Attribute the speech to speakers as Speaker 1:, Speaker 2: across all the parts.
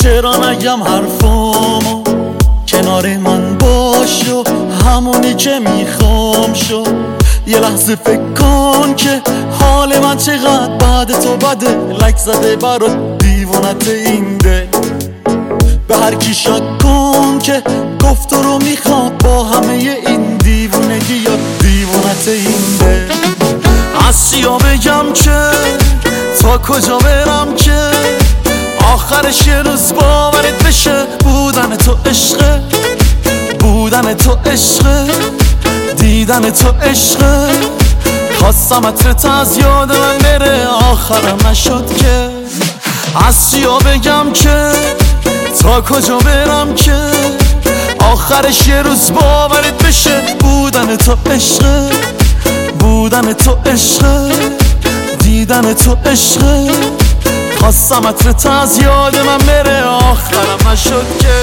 Speaker 1: چرا نگم حرفامو، کنار من باش و همونی که میخوام شو. یه لحظه فکر کن که حال من چقدر بعد تو بده، لک زده برات دیوونت این ده. به هر کی شک کن که گفت رو میخواد، با همه این دیوونگی یا دیوونت این ده. از چیا بگم که تا کجا برم که آخرش یه روز باورت بشه بودن تو عشقه، بودن تو عشقه، دیدن تو عشقه. خواستم عطرت از یاد من بره آخرم نشد که. از چیا بگم که تا کجا برم که آخرش یه روز باورت بشه بودن تو عشقه، بودن تو عشقه، دیدن تو عشقه. خواستم عطرت از یاد من بره آخرم نشد که.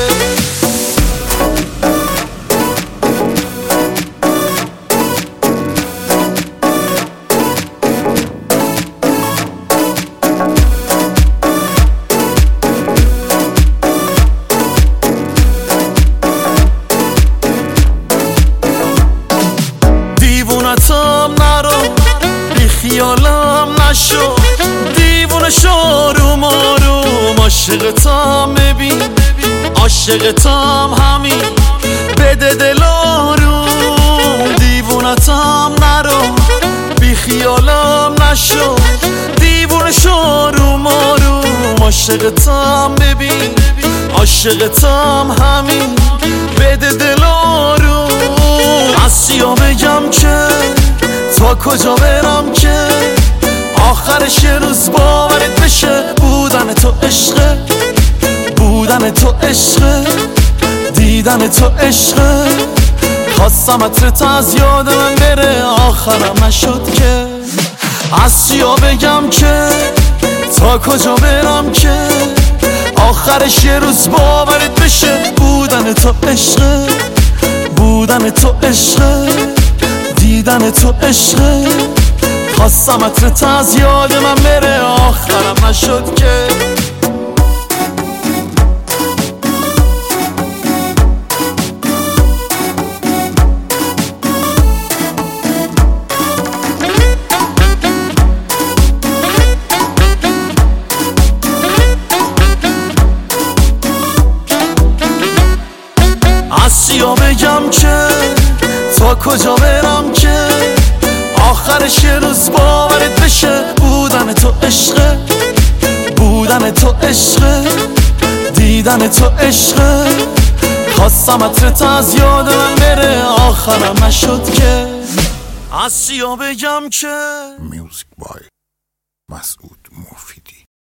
Speaker 1: دیوونتم نرو، بی خیالم نشو، دیوونه شو روم آروم. عاشقتم ببین، عاشقتم همین، بده دل آروم. دیوونتم نرو، بی خیالم نشو، دیوونه شو روم آروم. عاشقتم ببین، عاشقتم همین، بده دل آروم. از چیا بگم که تا کجا برم که آخرش یه روز باورت بشه بودن تو عشقه، بودن تو عشقه، دیدن تو عشقه. خواستم عطرت از یاد من بره آخرم نشد که. از چیا بگم که تا کجا برم که آخرش یه روز باورت بشه بودن تو عشقه، بودن تو عشقه، دیدن تو عشقه. خواستم عطرت از یاد من بره آخرم نشد که. از چیا بگم که تا کجا برم که آخرش یه روز باورت بشه بودن تو عشقه، بودن تو عشقه، دیدن تو عشقه. خواستم عطرت از یاد من بره آخرم نشد که. از چیا بگم که
Speaker 2: میوزیک بای مسعود مفید.